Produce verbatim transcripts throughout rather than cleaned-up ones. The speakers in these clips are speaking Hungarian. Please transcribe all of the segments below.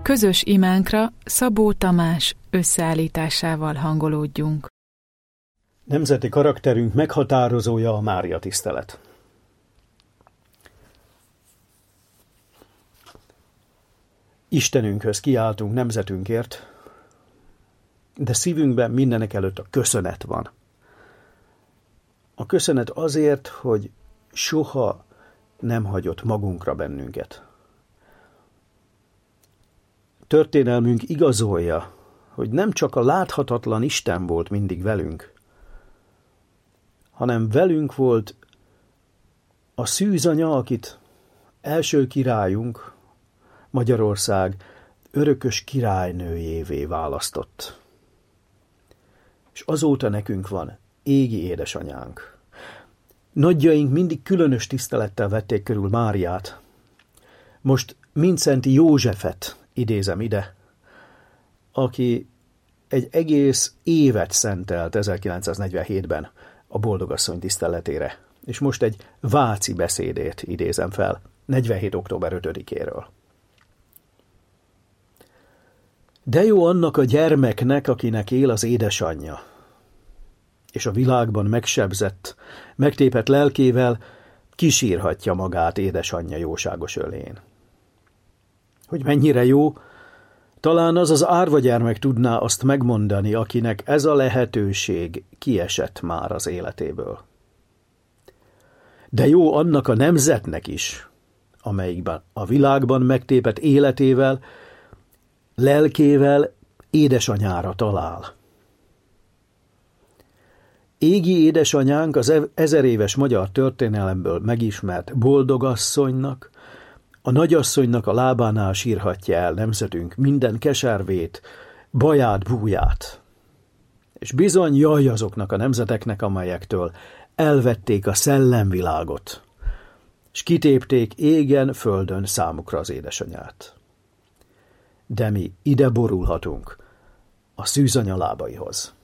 Közös imánkra Szabó Tamás összeállításával hangolódjunk. Nemzeti karakterünk meghatározója a Mária tisztelet. Istenünkhöz kiáltunk nemzetünkért, de szívünkben mindenek előtt a köszönet van. A köszönet azért, hogy soha nem hagyott magunkra bennünket. Történelmünk igazolja, hogy nem csak a láthatatlan Isten volt mindig velünk, hanem velünk volt a szűzanya, akit első királyunk, Magyarország örökös királynőjévé választott. És azóta nekünk van égi édesanyánk. Nagyjaink mindig különös tisztelettel vették körül Máriát. Most Mindszenty Józsefet idézem ide, aki egy egész évet szentelt ezerkilencszáznegyvenhétben a Boldogasszony tiszteletére, és most egy váci beszédét idézem fel, negyvenhét október ötödikéről. De jó annak a gyermeknek, akinek él az édesanyja, és a világban megsebzett, megtépett lelkével kisírhatja magát édesanyja jóságos ölén. Hogy mennyire jó, talán az az árva gyermek tudná azt megmondani, akinek ez a lehetőség kiesett már az életéből. De jó annak a nemzetnek is, amelyikben a világban megtépett életével, lelkével édesanyára talál. Égi édesanyánk az ezer éves magyar történelemből megismert boldogasszonynak, a nagyasszonynak a lábánál sírhatja el nemzetünk minden keservét, baját, búját. És bizony jaj azoknak a nemzeteknek, amelyektől elvették a szellemvilágot, és kitépték égen, földön számukra az édesanyát. De mi ide borulhatunk a szűzanya lábaihoz.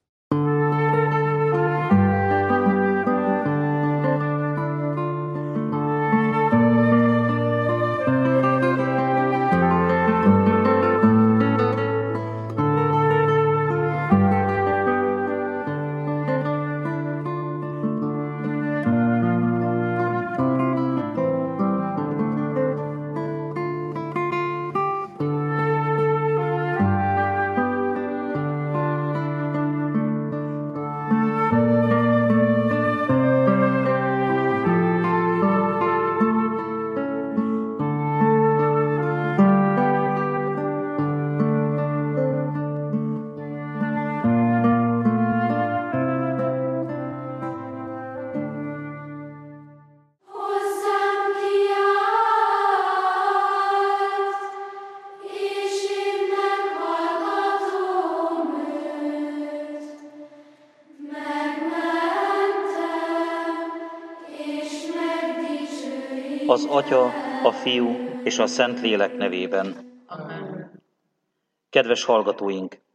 Az Atya, a Fiú és a Szentlélek nevében. Amen. Kedves hallgatóink!